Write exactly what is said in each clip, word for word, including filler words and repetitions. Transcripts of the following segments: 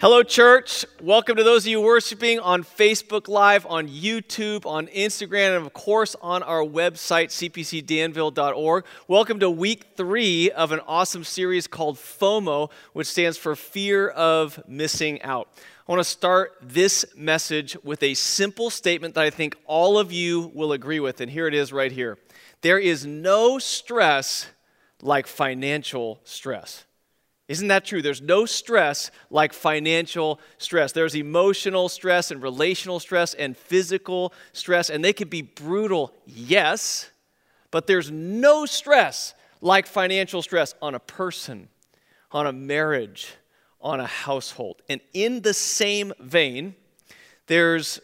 Hello, church. Welcome to those of you worshiping on Facebook Live, on YouTube, on Instagram, and of course on our website, c p c danville dot org. Welcome to week three of an awesome series called FOMO, which stands for Fear of Missing Out. I want to start this message with a simple statement that I think all of you will agree with, and here it is right here. There is no stress like financial stress. Isn't that true? There's no stress like financial stress. There's emotional stress and relational stress and physical stress, and they can be brutal, yes, but there's no stress like financial stress on a person, on a marriage, on a household. And in the same vein, there's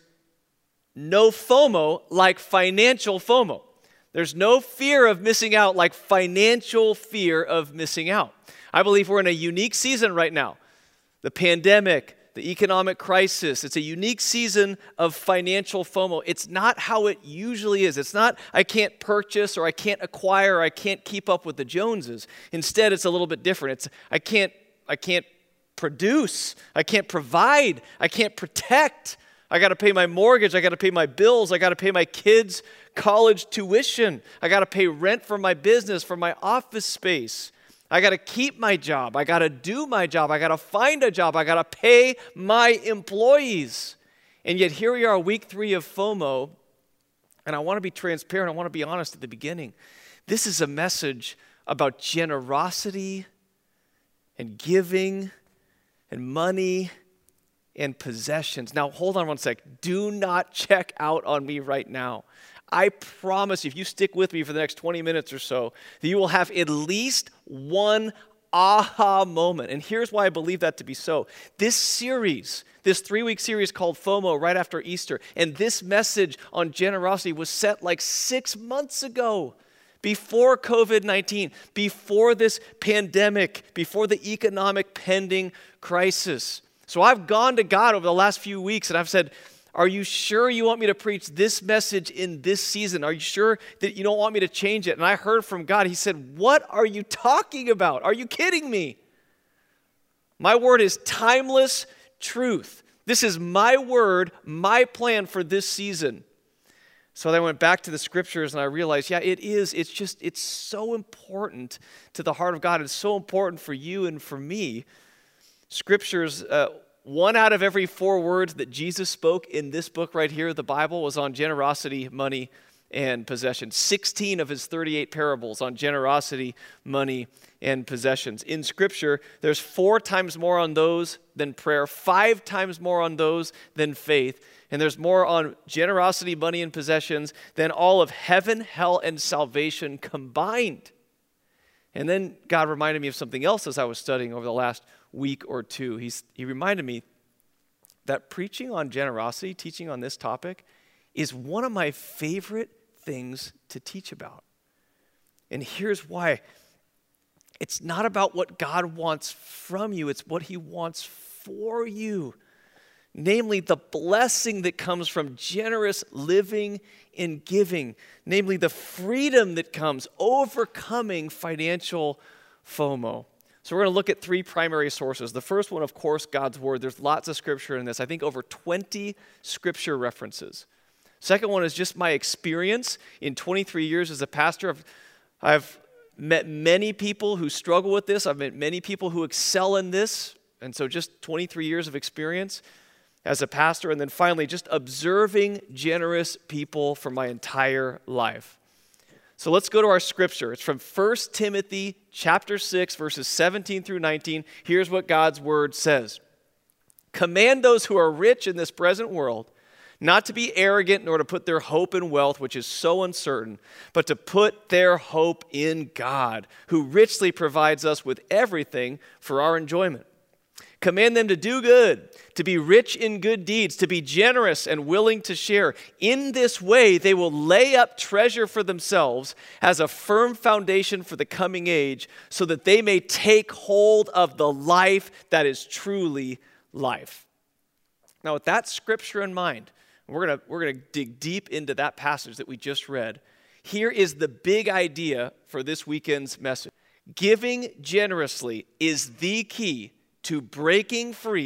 no FOMO like financial FOMO. There's no fear of missing out like financial fear of missing out. I believe we're in a unique season right now. The pandemic, the economic crisis, it's a unique season of financial FOMO. It's not how it usually is. It's not I can't purchase or I can't acquire or I can't keep up with the Joneses. Instead, it's a little bit different. It's I can't I can't produce, I can't provide, I can't protect. I got to pay my mortgage, I got to pay my bills, I got to pay my kids' college tuition. I got to pay rent for my business, for my office space. I got to keep my job. I got to do my job. I got to find a job. I got to pay my employees. And yet here we are, week three of FOMO, and I want to be transparent. I want to be honest at the beginning. This is a message about generosity and giving and money and possessions. Now, hold on one sec. Do not check out on me right now. I promise you, if you stick with me for the next twenty minutes or so, that you will have at least one aha moment. And here's why I believe that to be so. This series, this three-week series called FOMO right after Easter, and this message on generosity was set like six months ago, before covid nineteen, before this pandemic, before the economic pending crisis. So I've gone to God over the last few weeks and I've said, are you sure you want me to preach this message in this season? Are you sure that you don't want me to change it? And I heard from God. He said, what are you talking about? Are you kidding me? My word is timeless truth. This is my word, my plan for this season. So then I went back to the scriptures and I realized, yeah, it is. It's just, it's so important to the heart of God. It's so important for you and for me. Scriptures, uh, one out of every four words that Jesus spoke in this book right here, the Bible, was on generosity, money, and possessions. sixteen of his thirty-eight parables on generosity, money, and possessions. In Scripture, there's four times more on those than prayer, five times more on those than faith, and there's more on generosity, money, and possessions than all of heaven, hell, and salvation combined. And then God reminded me of something else as I was studying over the last week or two. He's, he reminded me that preaching on generosity, teaching on this topic, is one of my favorite things to teach about. And here's why. It's not about what God wants from you, it's what he wants for you. Namely, the blessing that comes from generous living and giving. Namely, the freedom that comes overcoming financial FOMO. So we're going to look at three primary sources. The first one, of course, God's Word. There's lots of scripture in this. I think over twenty scripture references. Second one is just my experience in twenty-three years as a pastor. I've, I've met many people who struggle with this. I've met many people who excel in this. And so just twenty-three years of experience as a pastor. And then finally, just observing generous people for my entire life. So let's go to our scripture. It's from First Timothy chapter six, verses seventeen through nineteen. Here's what God's word says. Command those who are rich in this present world not to be arrogant nor to put their hope in wealth, which is so uncertain, but to put their hope in God, who richly provides us with everything for our enjoyment. Command them to do good, to be rich in good deeds, to be generous and willing to share. In this way, they will lay up treasure for themselves as a firm foundation for the coming age, so that they may take hold of the life that is truly life. Now, with that scripture in mind, we're gonna, we're gonna dig deep into that passage that we just read. Here is the big idea for this weekend's message. Giving generously is the key to breaking free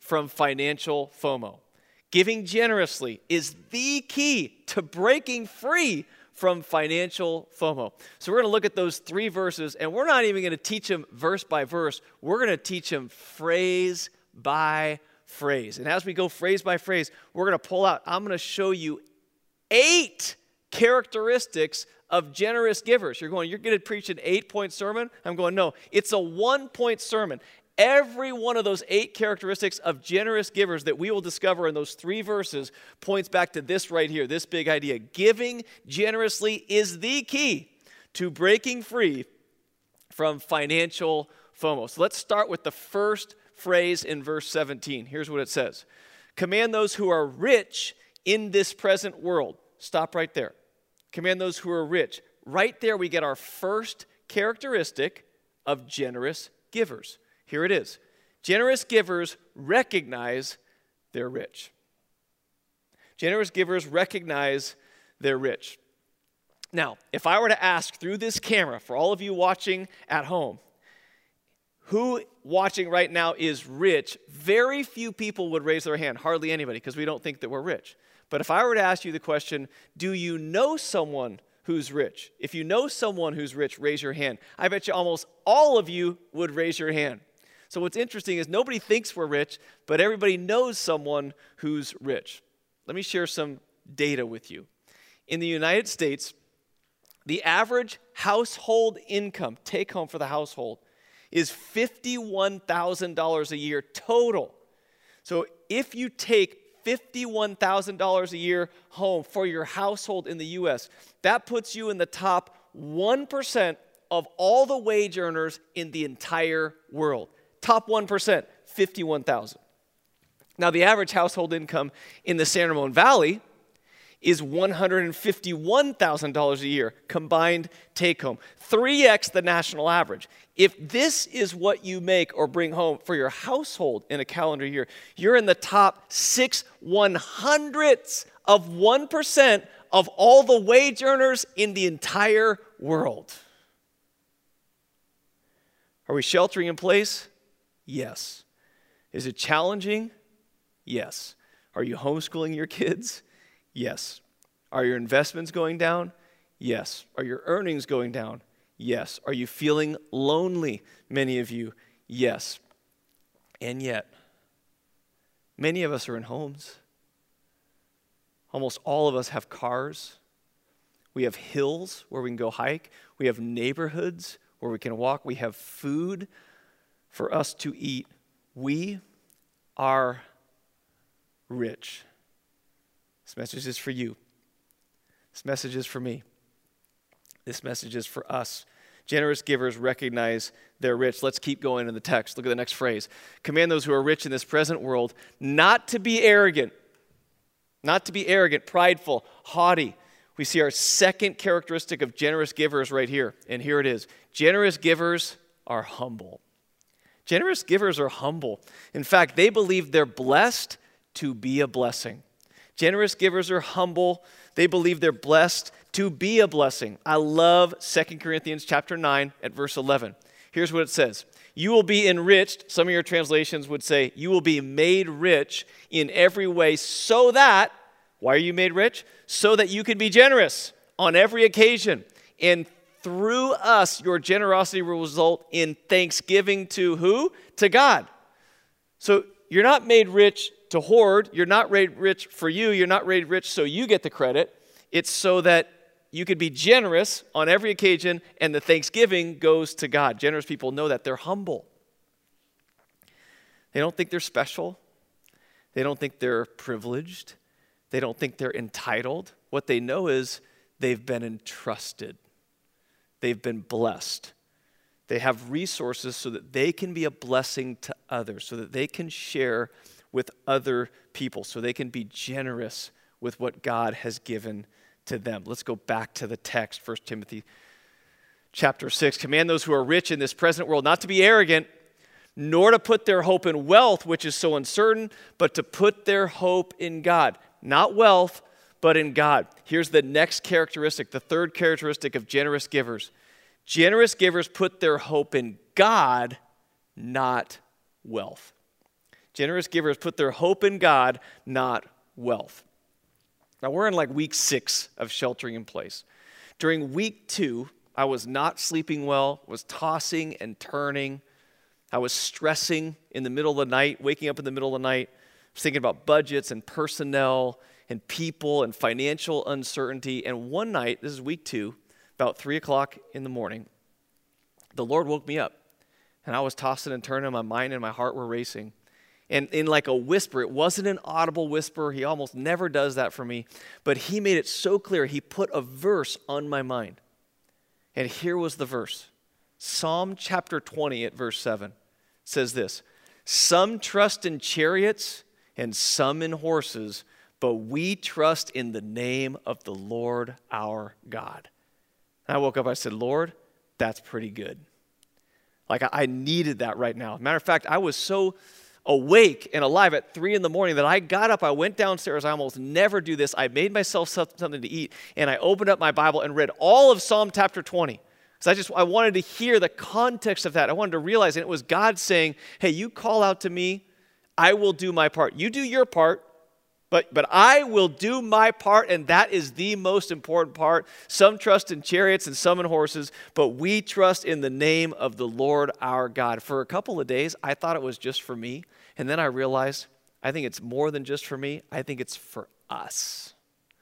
from financial FOMO. Giving generously is the key to breaking free from financial FOMO. So we're going to look at those three verses, and we're not even going to teach them verse by verse. We're going to teach them phrase by phrase. And as we go phrase by phrase, we're going to pull out, I'm going to show you eight characteristics of generous givers. You're going, you're going to preach an eight-point sermon? I'm going, no, it's a one-point sermon. Every one of those eight characteristics of generous givers that we will discover in those three verses points back to this right here, this big idea. Giving generously is the key to breaking free from financial FOMO. So let's start with the first phrase in verse seventeen. Here's what it says. Command those who are rich in this present world. Stop right there. Command those who are rich. Right there we get our first characteristic of generous givers. Here it is. Generous givers recognize they're rich. Generous givers recognize they're rich. Now, if I were to ask through this camera, for all of you watching at home, who watching right now is rich, very few people would raise their hand, hardly anybody, because we don't think that we're rich. But if I were to ask you the question, do you know someone who's rich? If you know someone who's rich, raise your hand. I bet you almost all of you would raise your hand. So what's interesting is nobody thinks we're rich, but everybody knows someone who's rich. Let me share some data with you. In the United States, the average household income, take home for the household, is fifty-one thousand dollars a year total. So if you take fifty-one thousand dollars a year home for your household in the U S, that puts you in the top one percent of all the wage earners in the entire world. Top one percent, fifty-one thousand dollars. Now, the average household income in the San Ramon Valley is one hundred fifty-one thousand dollars a year, combined take-home, three x the national average. If this is what you make or bring home for your household in a calendar year, you're in the top six one-hundredths of one percent of all the wage earners in the entire world. Are we sheltering in place? Yes. Is it challenging? Yes. Are you homeschooling your kids? Yes. Are your investments going down? Yes. Are your earnings going down? Yes. Are you feeling lonely, many of you? Yes. And yet, many of us are in homes. Almost all of us have cars. We have hills where we can go hike. We have neighborhoods where we can walk. We have food for us to eat. We are rich. This message is for you. This message is for me. This message is for us. Generous givers recognize they're rich. Let's keep going in the text. Look at the next phrase. Command those who are rich in this present world not to be arrogant. Not to be arrogant, prideful, haughty. We see our second characteristic of generous givers right here. And here it is. Generous givers are humble. Generous givers are humble. In fact, they believe they're blessed to be a blessing. Generous givers are humble. They believe they're blessed to be a blessing. I love Second Corinthians chapter nine at verse eleven. Here's what it says. You will be enriched, some of your translations would say, you will be made rich in every way so that, why are you made rich? So that you can be generous on every occasion. And through us, your generosity will result in thanksgiving to who? To God. So you're not made rich to hoard. You're not made rich for you. You're not made rich so you get the credit. It's so that you could be generous on every occasion, and the thanksgiving goes to God. Generous people know that. They're humble. They don't think they're special. They don't think they're privileged. They don't think they're entitled. What they know is they've been entrusted. They've been blessed. They have resources so that they can be a blessing to others, so that they can share with other people, so they can be generous with what God has given to them. Let's go back to the text, First Timothy chapter six. Command those who are rich in this present world not to be arrogant, nor to put their hope in wealth, which is so uncertain, but to put their hope in God. Not wealth, but in God. Here's the next characteristic, the third characteristic of generous givers. Generous givers put their hope in God, not wealth. Generous givers put their hope in God, not wealth. Now, we're in like week six of sheltering in place. During week two, I was not sleeping well, was tossing and turning. I was stressing in the middle of the night, waking up in the middle of the night, was thinking about budgets and personnel and people and financial uncertainty. And one night, this is week two, about three o'clock in the morning, the Lord woke me up. And I was tossing and turning, my mind and my heart were racing. And in like a whisper, it wasn't an audible whisper. He almost never does that for me. But he made it so clear. He put a verse on my mind. And here was the verse. Psalm chapter twenty at verse seven says this. Some trust in chariots and some in horses, but we trust in the name of the Lord our God. And I woke up, I said, Lord, that's pretty good. Like I, I needed that right now. Matter of fact, I was so awake and alive at three in the morning that I got up, I went downstairs, I almost never do this. I made myself something to eat, and I opened up my Bible and read all of Psalm chapter twenty. Because I just, I wanted to hear the context of that. I wanted to realize, and it was God saying, hey, you call out to me, I will do my part. You do your part, but, but I will do my part, and that is the most important part. Some trust in chariots and some in horses, but we trust in the name of the Lord our God. For a couple of days, I thought it was just for me. And then I realized, I think it's more than just for me. I think it's for us.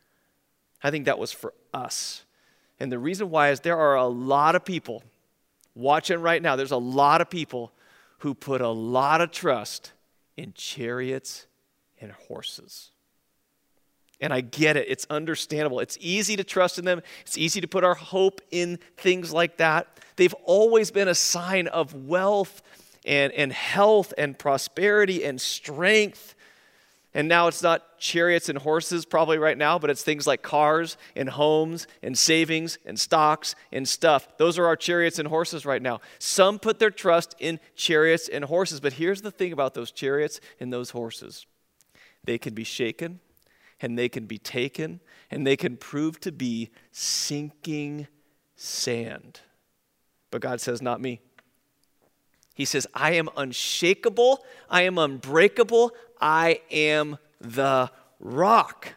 I think that was for us. And the reason why is there are a lot of people watching right now. There's a lot of people who put a lot of trust in chariots and horses. And I get it. It's understandable. It's easy to trust in them. It's easy to put our hope in things like that. They've always been a sign of wealth and, and health and prosperity and strength. And now it's not chariots and horses probably right now, but it's things like cars and homes and savings and stocks and stuff. Those are our chariots and horses right now. Some put their trust in chariots and horses. But here's the thing about those chariots and those horses. They can be shaken, and they can be taken, and they can prove to be sinking sand. But God says, not me. He says, I am unshakable, I am unbreakable, I am the rock.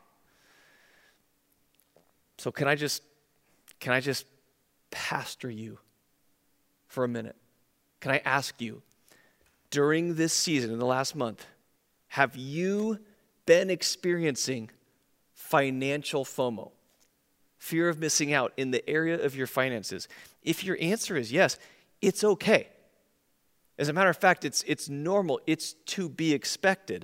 So can I just, can I just pastor you for a minute? Can I ask you, during this season, in the last month, have you been experiencing financial FOMO? Fear of missing out in the area of your finances? If your answer is yes, it's okay. As a matter of fact, it's, it's normal. It's to be expected.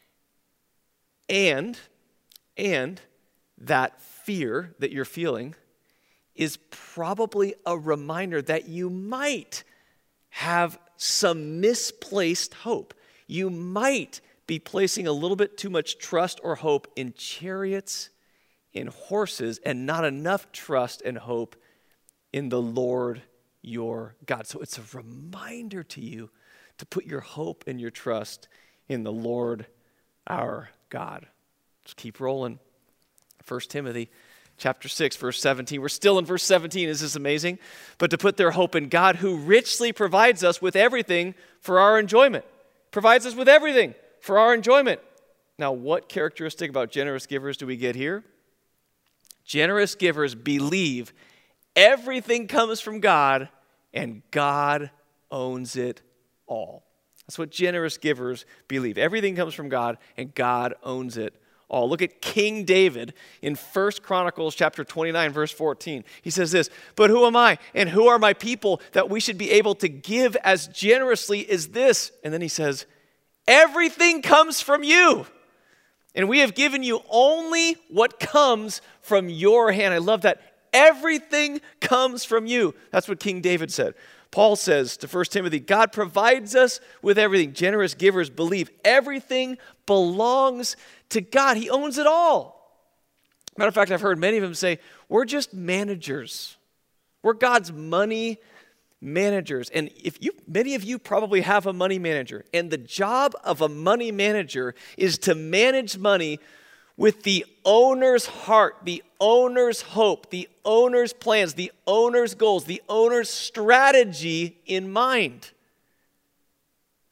And, and that fear that you're feeling is probably a reminder that you might have some misplaced hope. You might be placing a little bit too much trust or hope in chariots, in horses, and not enough trust and hope in the Lord your God. So it's a reminder to you to put your hope and your trust in the Lord our God. Just keep rolling. First Timothy chapter six, verse seventeen. We're still in verse seventeen. Is this amazing? But to put their hope in God, who richly provides us with everything for our enjoyment. Provides us with everything for our enjoyment. Now, what characteristic about generous givers do we get here? Generous givers believe everything comes from God, and God owns it all. That's what generous givers believe. Everything comes from God, and God owns it all. Look at King David in First Chronicles chapter twenty-nine, verse fourteen. He says this, but who am I, and who are my people, that we should be able to give as generously as this? And then he says, everything comes from you. And we have given you only what comes from your hand. I love that. Everything comes from you. That's what King David said. Paul says to First Timothy, God provides us with everything. Generous givers believe everything belongs to God. He owns it all. Matter of fact, I've heard many of them say, we're just managers. We're God's money managers. And if you, many of you probably have a money manager. And the job of a money manager is to manage money with the owner's heart, the owner's hope, the owner's plans, the owner's goals, the owner's strategy in mind.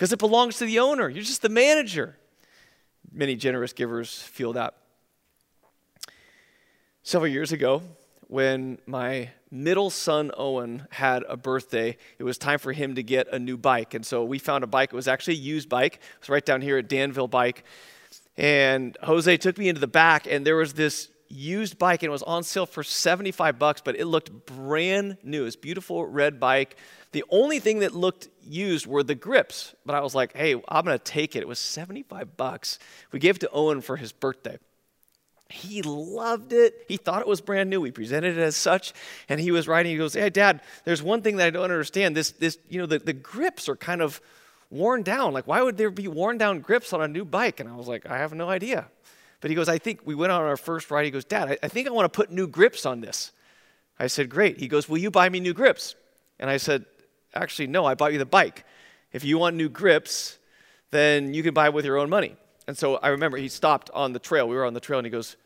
because it belongs to the owner. You're just the manager. Many generous givers feel that. Several years ago, when my middle son, Owen, had a birthday, it was time for him to get a new bike. And so we found a bike. It was actually a used bike. It was right down here at Danville Bike. And Jose took me into the back, and there was this used bike, and it was on sale for seventy-five bucks, but it looked brand new. It was a beautiful red bike. The only thing that looked used were the grips. But I was like, hey, I'm going to take it. It was seventy-five bucks. We gave it to Owen for his birthday. He loved it. He thought it was brand new. We presented it as such, and he was riding. He goes, hey, Dad, there's one thing that I don't understand. This, this, you know, the, the grips are kind of worn down. Like, why would there be worn down grips on a new bike? And I was like, I have no idea. But he goes, I think we went on our first ride. He goes, Dad, I, I think I want to put new grips on this. I said, great. He goes, will you buy me new grips? And I said, actually, no, I bought you the bike. If you want new grips, then you can buy it with your own money. And so I remember he stopped on the trail. We were on the trail, and he goes,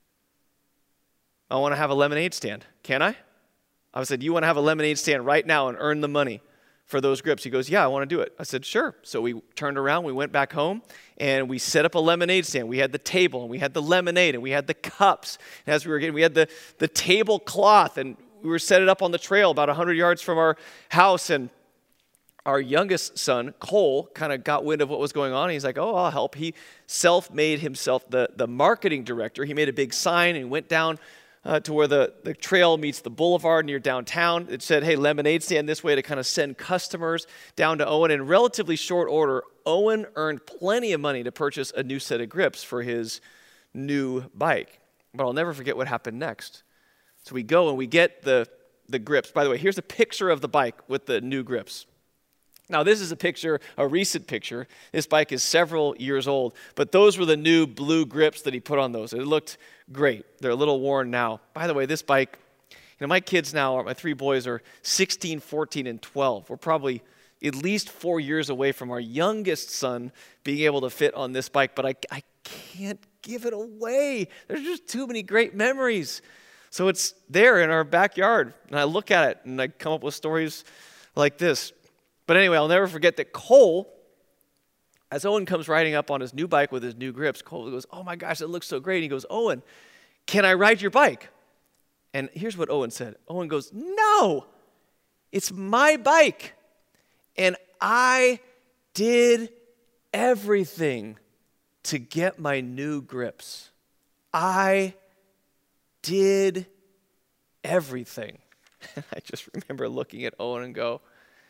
I want to have a lemonade stand. Can I? I said, you want to have a lemonade stand right now and earn the money for those grips? He goes, yeah, I want to do it. I said, sure. So we turned around, we went back home, and we set up a lemonade stand. We had the table, and we had the lemonade, and we had the cups. And as we were getting, we had the, the tablecloth, and we were set it up on the trail about one hundred yards from our house. And our youngest son, Cole, kind of got wind of what was going on. He's like, oh, I'll help. He self-made himself the, the marketing director. He made a big sign and went down Uh, to where the, the trail meets the boulevard near downtown. It said, hey, lemonade stand this way, to kind of send customers down to Owen. In relatively short order, Owen earned plenty of money to purchase a new set of grips for his new bike. But I'll never forget what happened next. So we go and we get the, the grips. By the way, here's a picture of the bike with the new grips. Now, this is a picture, a recent picture. This bike is several years old, but those were the new blue grips that he put on those. It looked great. They're a little worn now. By the way, this bike, you know, my kids now, my three boys are sixteen, fourteen, and twelve. We're probably at least four years away from our youngest son being able to fit on this bike, but I, I can't give it away. There's just too many great memories. So it's there in our backyard, and I look at it, and I come up with stories like this. But anyway, I'll never forget that Cole, as Owen comes riding up on his new bike with his new grips, Cole goes, oh my gosh, it looks so great. And he goes, Owen, can I ride your bike? And here's what Owen said. Owen goes, no, it's my bike. And I did everything to get my new grips. I did everything. And I just remember looking at Owen and go,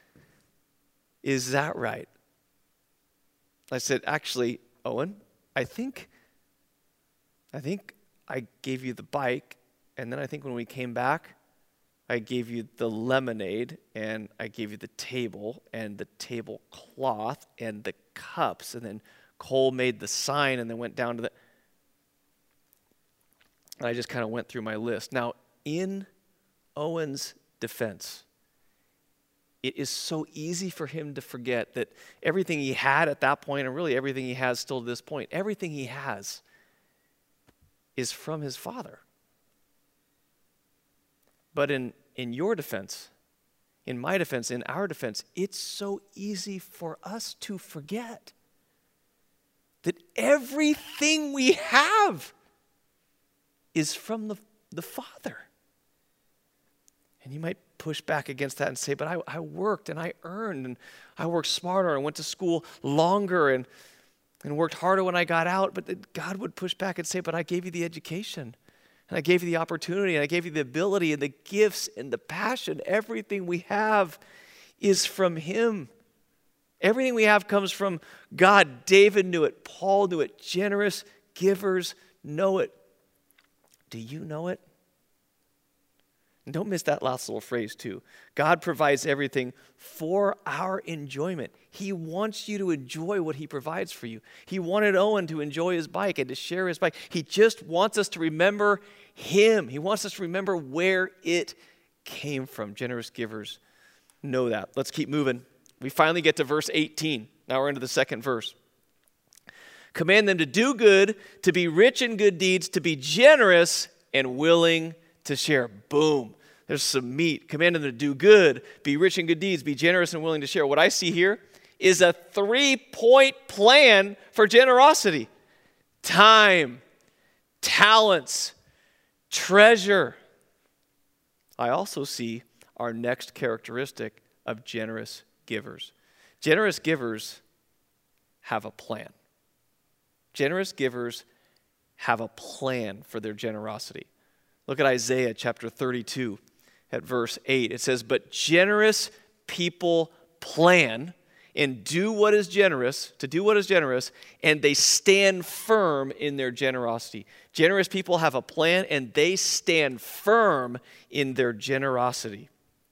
is that right? I said, actually, Owen, I think, I think I gave you the bike, and then I think when we came back, I gave you the lemonade, and I gave you the table, and the tablecloth, and the cups, and then Cole made the sign, and then went down to the, and I just kind of went through my list. Now, in Owen's defense, it is so easy for him to forget that everything he had at that point, and really everything he has still to this point, everything he has is from his father. But in, in your defense, in my defense, in our defense, it's so easy for us to forget that everything we have is from the, the Father. And you might push back against that and say, but I, I worked and I earned and I worked smarter and went to school longer and, and worked harder when I got out. But God would push back and say, but I gave you the education and I gave you the opportunity and I gave you the ability and the gifts and the passion. Everything we have is from Him. Everything we have comes from God. David knew it. Paul knew it. Generous givers know it. Do you know it? And don't miss that last little phrase too. God provides everything for our enjoyment. He wants you to enjoy what He provides for you. He wanted Owen to enjoy his bike and to share his bike. He just wants us to remember Him. He wants us to remember where it came from. Generous givers know that. Let's keep moving. We finally get to verse eighteen. Now we're into the second verse. Command them to do good, to be rich in good deeds, to be generous and willing to share. Boom. There's some meat. Command them to do good, be rich in good deeds, be generous and willing to share. What I see here is a three-point plan for generosity. Time, talents, treasure. I also see our next characteristic of generous givers. Generous givers have a plan. Generous givers have a plan for their generosity. Look at Isaiah chapter thirty-two at verse eight. It says, "But generous people plan and do what is generous, to do what is generous, and they stand firm in their generosity." Generous people have a plan and they stand firm in their generosity.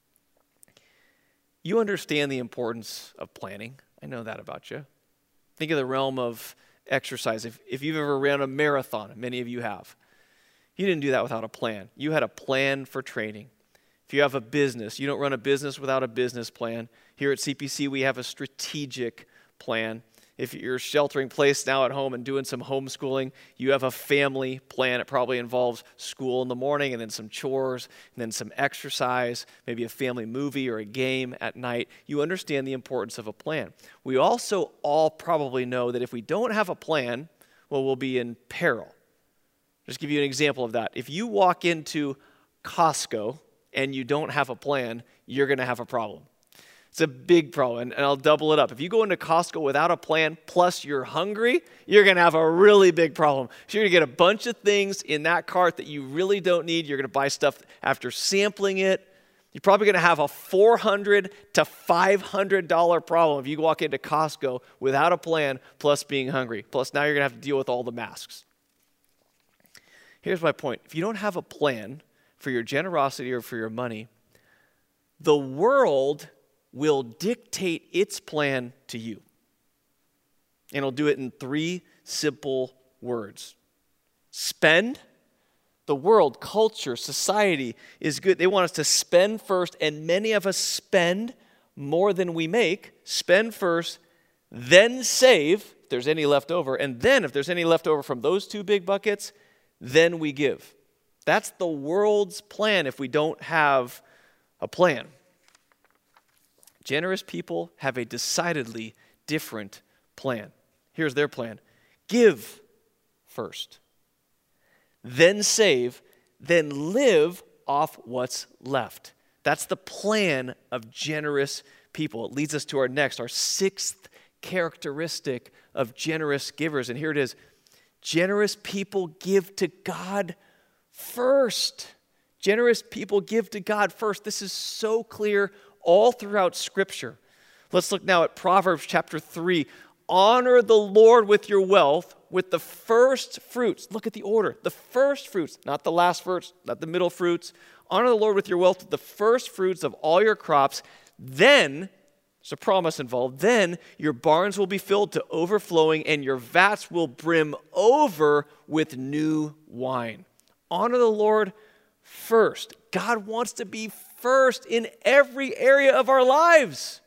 You understand the importance of planning. I know that about you. Think of the realm of exercise. If, if you've ever ran a marathon, many of you have, you didn't do that without a plan. You had a plan for training. If you have a business, you don't run a business without a business plan. Here at C P C, we have a strategic plan. If you're sheltering in place now at home and doing some homeschooling, you have a family plan. It probably involves school in the morning and then some chores and then some exercise, maybe a family movie or a game at night. You understand the importance of a plan. We also all probably know that if we don't have a plan, well, we'll be in peril. Just give you an example of that. If you walk into Costco and you don't have a plan, you're going to have a problem. It's a big problem, and, and I'll double it up. If you go into Costco without a plan, plus you're hungry, you're going to have a really big problem. So you're going to get a bunch of things in that cart that you really don't need. You're going to buy stuff after sampling it. You're probably going to have a four hundred to five hundred dollars problem if you walk into Costco without a plan, plus being hungry. Plus now you're going to have to deal with all the masks. Here's my point. If you don't have a plan for your generosity or for your money, the world will dictate its plan to you. And it'll do it in three simple words. Spend. The world, culture, society is good. They want us to spend first, and many of us spend more than we make. Spend first, then save, if there's any left over, and then if there's any left over from those two big buckets, then we give. That's the world's plan if we don't have a plan. Generous people have a decidedly different plan. Here's their plan. Give first, then save, then live off what's left. That's the plan of generous people. It leads us to our next, our sixth characteristic of generous givers. And here it is. Generous people give to God first. Generous people give to God first. This is so clear all throughout Scripture. Let's look now at Proverbs chapter three. Honor the Lord with your wealth, with the first fruits. Look at the order. The first fruits, not the last fruits, not the middle fruits. Honor the Lord with your wealth, with the first fruits of all your crops. Then, there's a promise involved, then your barns will be filled to overflowing and your vats will brim over with new wine. Honor the Lord first. God wants to be first in every area of our lives.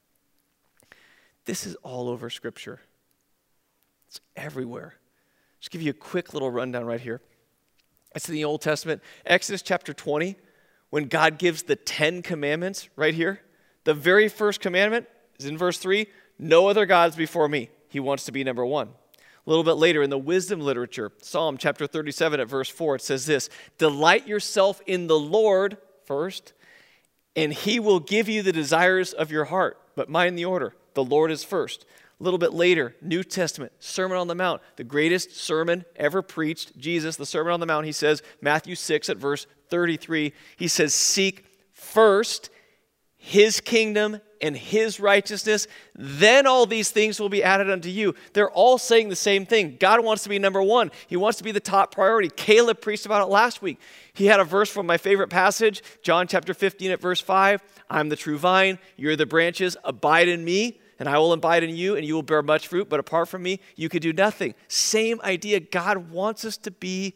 This is all over Scripture. It's everywhere. Just give you a quick little rundown right here. It's in the Old Testament. Exodus chapter twenty, when God gives the Ten Commandments right here. The very first commandment is in verse three, no other gods before me. He wants to be number one. A little bit later in the wisdom literature, Psalm chapter thirty-seven at verse four, it says this, delight yourself in the Lord first, and he will give you the desires of your heart. But mind the order. The Lord is first. A little bit later, New Testament, Sermon on the Mount, the greatest sermon ever preached, Jesus, the Sermon on the Mount, he says, Matthew six at verse thirty-three, he says, seek first his kingdom and his righteousness, then all these things will be added unto you. They're all saying the same thing. God wants to be number one. He wants to be the top priority. Caleb preached about it last week. He had a verse from my favorite passage, John chapter fifteen at verse five. I'm the true vine, you're the branches, abide in me, and I will abide in you, and you will bear much fruit, but apart from me, you could do nothing. Same idea. God wants us to be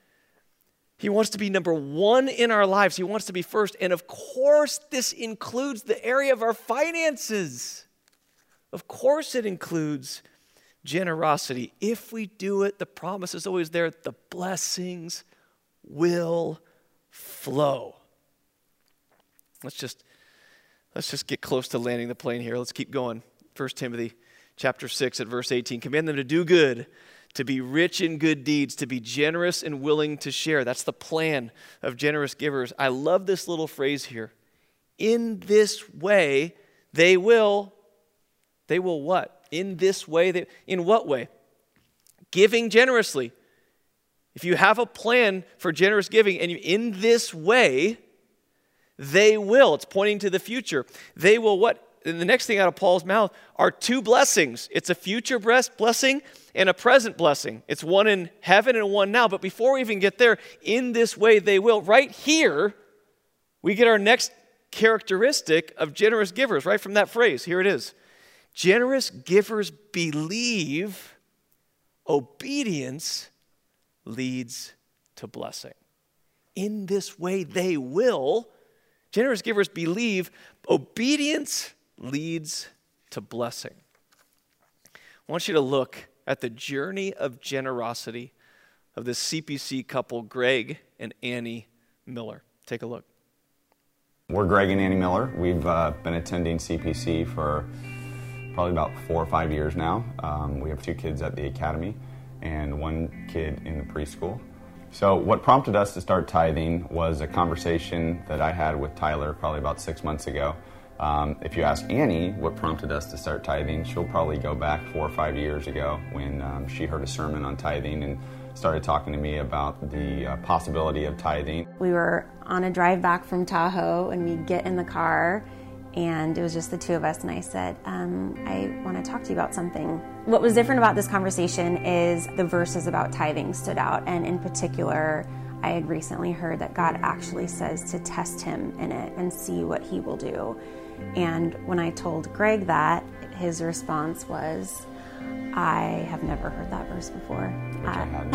He wants to be number one in our lives. He wants to be first. And of course, this includes the area of our finances. Of course, it includes generosity. If we do it, the promise is always there. The blessings will flow. Let's just, let's just get close to landing the plane here. Let's keep going. First Timothy chapter six at verse eighteen. Command them to do good, to be rich in good deeds, to be generous and willing to share. That's the plan of generous givers. I love this little phrase here. In this way, they will, they will what? In this way, they, in what way? Giving generously. If you have a plan for generous giving, and you, in this way, they will. It's pointing to the future. They will what? And the next thing out of Paul's mouth are two blessings. It's a future blessing and a present blessing. It's one in heaven and one now. But before we even get there, in this way they will. Right here, we get our next characteristic of generous givers, right from that phrase. Here it is. Generous givers believe obedience leads to blessing. In this way they will. Generous givers believe obedience leads to blessing. I want you to look at the journey of generosity of this C P C couple, Greg and Annie Miller. Take a look. We're Greg and Annie Miller. We've uh, been attending C P C for probably about four or five years now. Um, we have two kids at the academy and one kid in the preschool. So what prompted us to start tithing was a conversation that I had with Tyler probably about six months ago. Um, if you ask Annie what prompted us to start tithing, she'll probably go back four or five years ago when um, she heard a sermon on tithing and started talking to me about the uh, possibility of tithing. We were on a drive back from Tahoe and we get in the car and it was just the two of us, and I said, um, I want to talk to you about something. What was different about this conversation is the verses about tithing stood out, and in particular, I had recently heard that God actually says to test him in it and see what he will do. And when I told Greg that, his response was, I have never heard that verse before. Which I hadn't.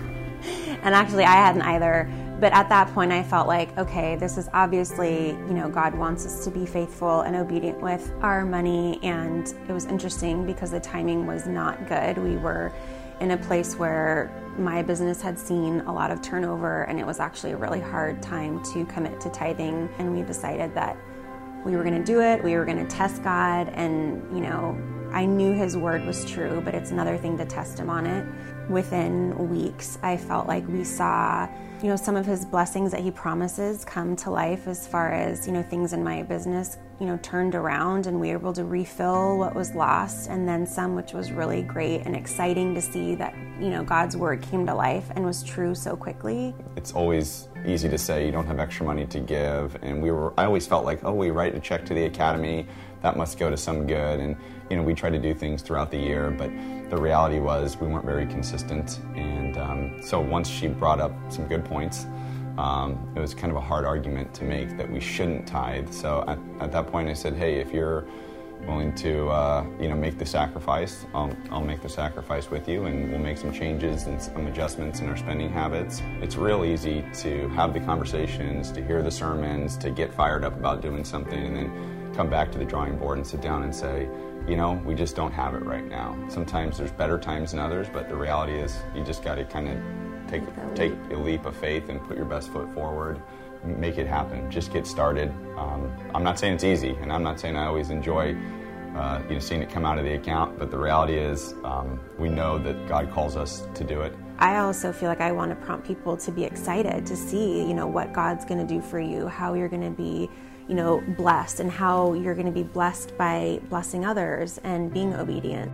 And actually, I hadn't either. But at that point, I felt like, okay, this is obviously, you know, God wants us to be faithful and obedient with our money. And it was interesting because the timing was not good. We were in a place where my business had seen a lot of turnover, and it was actually a really hard time to commit to tithing. And we decided that we were going to do it. We were going to test God. And, you know, I knew his word was true, but it's another thing to test him on it. Within weeks, I felt like we saw, you know, some of his blessings that he promises come to life as far as, you know, things in my business, you know, turned around and we were able to refill what was lost, and then some, which was really great and exciting to see that, you know, God's word came to life and was true so quickly. It's always easy to say you don't have extra money to give, and we were, I always felt like, oh, we write a check to the academy, that must go to some good, and, you know, we try to do things throughout the year, but the reality was we weren't very consistent, and um, so once she brought up some good points, um, it was kind of a hard argument to make that we shouldn't tithe. So at, at that point I said, hey, if you're willing to uh, you know, make the sacrifice, I'll, I'll make the sacrifice with you, and we'll make some changes and some adjustments in our spending habits. It's real easy to have the conversations, to hear the sermons, to get fired up about doing something, and then come back to the drawing board and sit down and say, you know, we just don't have it right now. Sometimes there's better times than others, but the reality is you just got to kind of take take a leap of faith and put your best foot forward, make it happen, just get started. Um, I'm not saying it's easy, and I'm not saying I always enjoy uh, you know, seeing it come out of the account, but the reality is um, we know that God calls us to do it. I also feel like I want to prompt people to be excited to see, you know, what God's going to do for you, how you're going to be, you know, blessed, and how you're going to be blessed by blessing others and being obedient.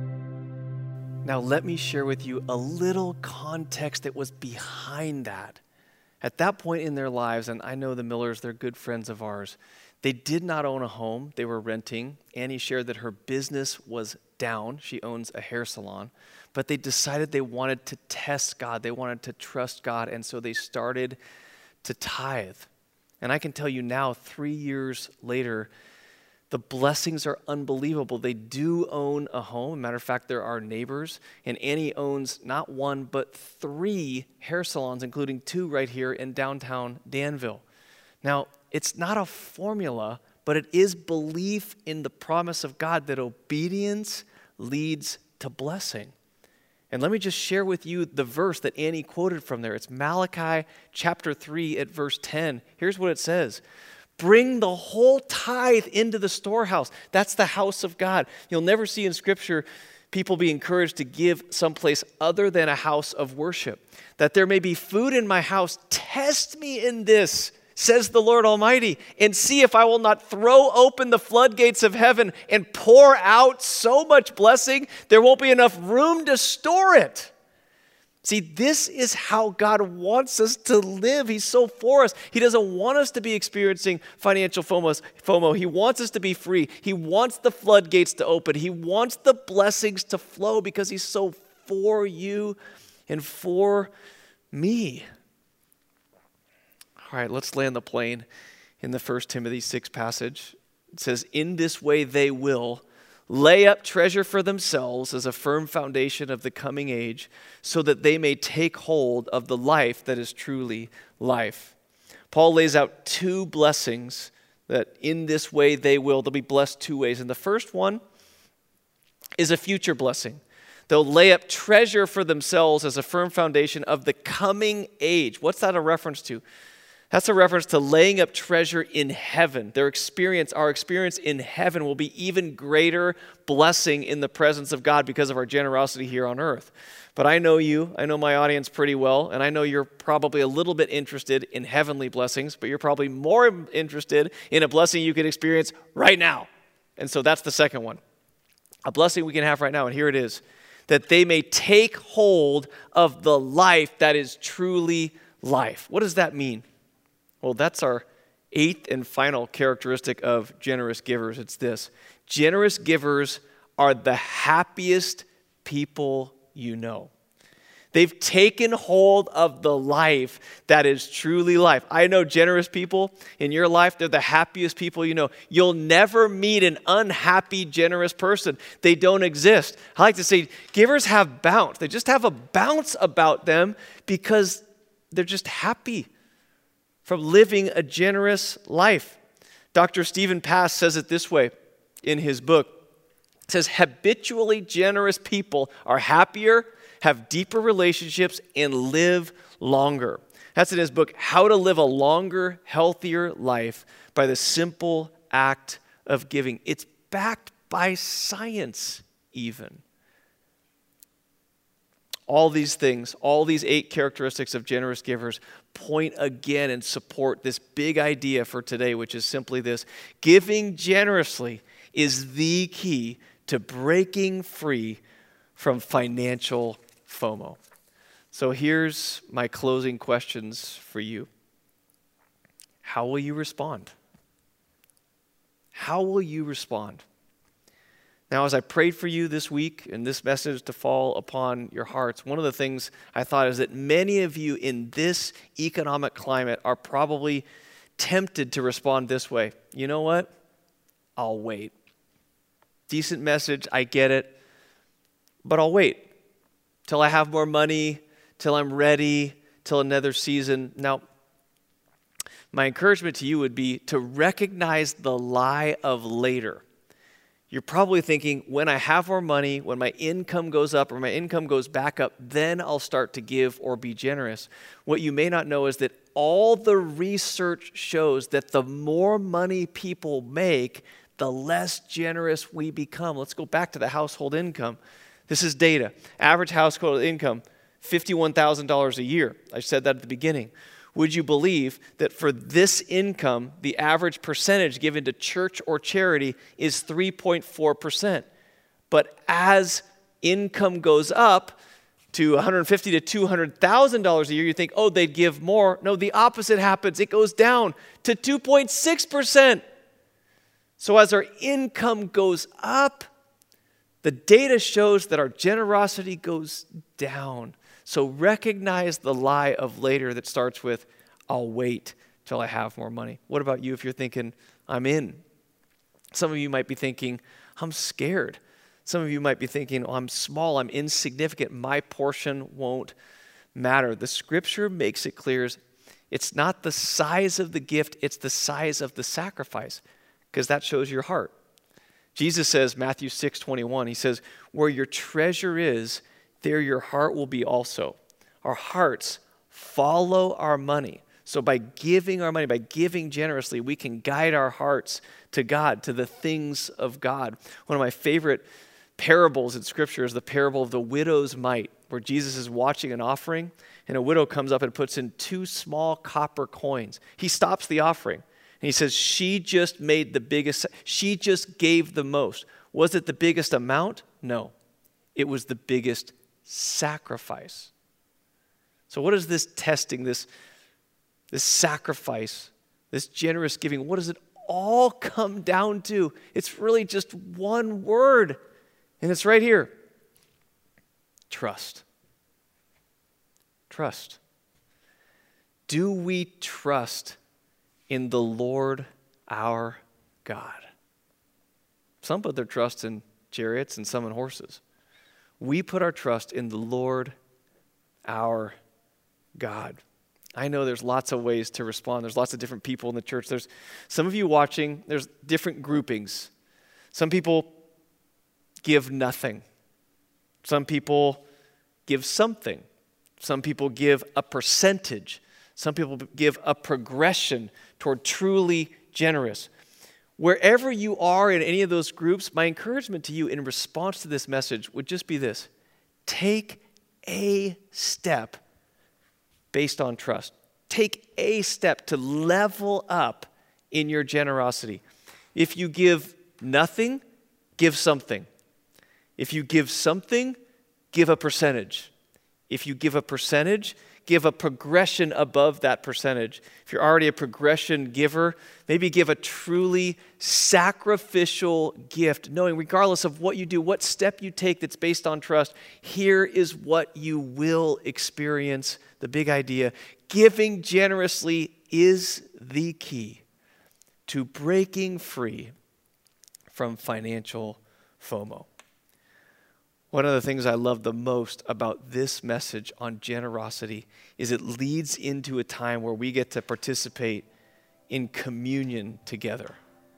Now let me share with you a little context that was behind that. At that point in their lives, and I know the Millers, they're good friends of ours, they did not own a home, they were renting. Annie shared that her business was down. She owns a hair salon. But they decided they wanted to test God. They wanted to trust God, and so they started to tithe. And I can tell you now, three years later, the blessings are unbelievable. They do own a home. Matter of fact, they're our neighbors. And Annie owns not one, but three hair salons, including two right here in downtown Danville. Now, it's not a formula, but it is belief in the promise of God that obedience leads to blessing. And let me just share with you the verse that Annie quoted from there. It's Malachi chapter three at verse ten. Here's what it says. Bring the whole tithe into the storehouse. That's the house of God. You'll never see in Scripture people be encouraged to give someplace other than a house of worship. That there may be food in my house. Test me in this, says the Lord Almighty, and see if I will not throw open the floodgates of heaven and pour out so much blessing, there won't be enough room to store it. See, this is how God wants us to live. He's so for us. He doesn't want us to be experiencing financial FOMO. He wants us to be free. He wants the floodgates to open. He wants the blessings to flow because he's so for you and for me. All right, let's land the plane in the First Timothy six passage. It says, in this way they will lay up treasure for themselves as a firm foundation of the coming age, so that they may take hold of the life that is truly life. Paul lays out two blessings that in this way they will. They'll be blessed two ways. And the first one is a future blessing. They'll lay up treasure for themselves as a firm foundation of the coming age. What's that a reference to? That's a reference to laying up treasure in heaven. Their experience, our experience in heaven will be even greater blessing in the presence of God because of our generosity here on earth. But I know you, I know my audience pretty well, and I know you're probably a little bit interested in heavenly blessings, but you're probably more interested in a blessing you can experience right now. And so that's the second one. A blessing we can have right now, and here it is. That they may take hold of the life that is truly life. What does that mean? Well, that's our eighth and final characteristic of generous givers. It's this. Generous givers are the happiest people you know. They've taken hold of the life that is truly life. I know generous people in your life, they're the happiest people you know. You'll never meet an unhappy, generous person. They don't exist. I like to say givers have bounce. They just have a bounce about them because they're just happy from living a generous life. Doctor Stephen Pass says it this way in his book. It says, habitually generous people are happier, have deeper relationships, and live longer. That's in his book, How to Live a Longer, Healthier Life by the Simple Act of Giving. It's backed by science even. All these things, all these eight characteristics of generous givers point again and support this big idea for today, which is simply this. Giving generously is the key to breaking free from financial FOMO. So here's my closing questions for you. How will you respond? How will you respond? Now, as I prayed for you this week and this message to fall upon your hearts, one of the things I thought is that many of you in this economic climate are probably tempted to respond this way. You know what? I'll wait. Decent message, I get it, but I'll wait till I have more money, till I'm ready, till another season. Now, my encouragement to you would be to recognize the lie of later. You're probably thinking, when I have more money, when my income goes up or my income goes back up, then I'll start to give or be generous. What you may not know is that all the research shows that the more money people make, the less generous we become. Let's go back to the household income. This is data. Average household income, fifty-one thousand dollars a year. I said that at the beginning. Would you believe that for this income, the average percentage given to church or charity is three point four percent? But as income goes up to one hundred fifty thousand to two hundred thousand dollars a year, you think, oh, they'd give more. No, the opposite happens. It goes down to two point six percent. So as our income goes up, the data shows that our generosity goes down. So recognize the lie of later that starts with, I'll wait till I have more money. What about you if you're thinking, I'm in? Some of you might be thinking, I'm scared. Some of you might be thinking, oh, I'm small, I'm insignificant, my portion won't matter. The scripture makes it clear it's not the size of the gift, it's the size of the sacrifice, because that shows your heart. Jesus says, Matthew six twenty-one, he says, where your treasure is, there your heart will be also. Our hearts follow our money. So by giving our money, by giving generously, we can guide our hearts to God, to the things of God. One of my favorite parables in Scripture is the parable of the widow's mite, where Jesus is watching an offering, and a widow comes up and puts in two small copper coins. He stops the offering, and he says, she just made the biggest, she just gave the most. Was it the biggest amount? No. It was the biggest sacrifice. So what is this testing, this, this sacrifice, this generous giving, what does it all come down to? It's really just one word, and it's right here. Trust. Trust. Do we trust in the Lord our God? Some put their trust in chariots and some in horses. We put our trust in the Lord our God. I know there's lots of ways to respond. There's lots of different people in the church. There's some of you watching, there's different groupings. Some people give nothing. Some people give something. Some people give a percentage. Some people give a progression toward truly generous. Wherever you are in any of those groups, my encouragement to you in response to this message would just be this. Take a step based on trust. Take a step to level up in your generosity. If you give nothing, give something. If you give something, give a percentage. If you give a percentage, give a progression above that percentage. If you're already a progression giver, maybe give a truly sacrificial gift, knowing regardless of what you do, what step you take that's based on trust, here is what you will experience. The big idea, giving generously is the key to breaking free from financial FOMO. One of the things I love the most about this message on generosity is it leads into a time where we get to participate in communion together.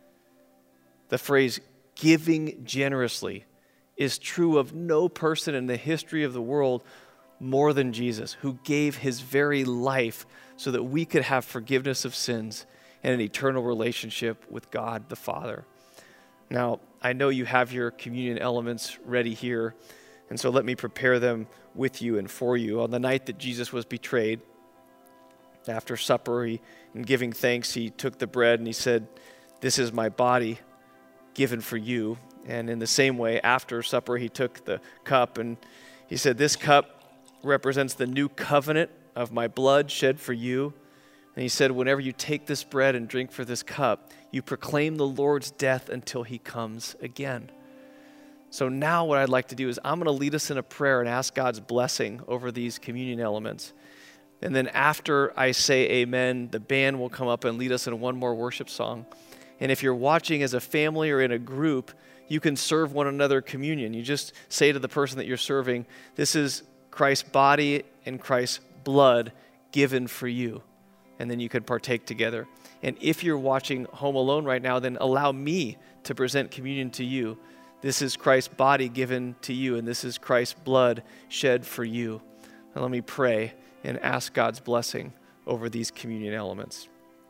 The phrase giving generously is true of no person in the history of the world more than Jesus, who gave his very life so that we could have forgiveness of sins and an eternal relationship with God the Father. Now, I know you have your communion elements ready here, and so let me prepare them with you and for you. On the night that Jesus was betrayed, after supper, he, in giving thanks, he took the bread and he said, "This is my body given for you." And in the same way, after supper, he took the cup and he said, "This cup represents the new covenant of my blood shed for you." And he said, whenever you take this bread and drink for this cup, you proclaim the Lord's death until he comes again. So now what I'd like to do is I'm going to lead us in a prayer and ask God's blessing over these communion elements. And then after I say amen, the band will come up and lead us in one more worship song. And if you're watching as a family or in a group, you can serve one another communion. You just say to the person that you're serving, this is Christ's body and Christ's blood given for you. And then you can partake together. And if you're watching Home Alone right now, then allow me to present communion to you. This is Christ's body given to you, and this is Christ's blood shed for you. And let me pray and ask God's blessing over these communion elements.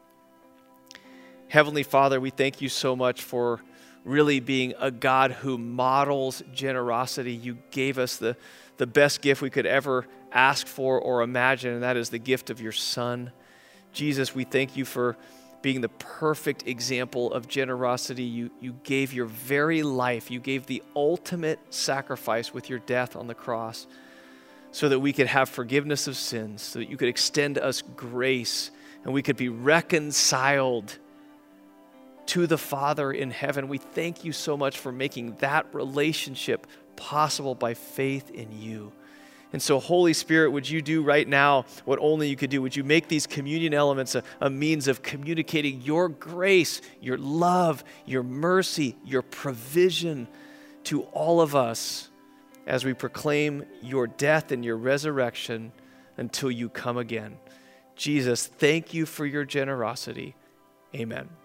Heavenly Father, we thank you so much for really being a God who models generosity. You gave us the, the best gift we could ever ask for or imagine, and that is the gift of your Son. Jesus, we thank you for being the perfect example of generosity. You, you gave your very life. You gave the ultimate sacrifice with your death on the cross so that we could have forgiveness of sins, so that you could extend us grace and we could be reconciled to the Father in heaven. We thank you so much for making that relationship possible by faith in you. And so, Holy Spirit, would you do right now what only you could do? Would you make these communion elements a, a means of communicating your grace, your love, your mercy, your provision to all of us as we proclaim your death and your resurrection until you come again. Jesus, thank you for your generosity. Amen.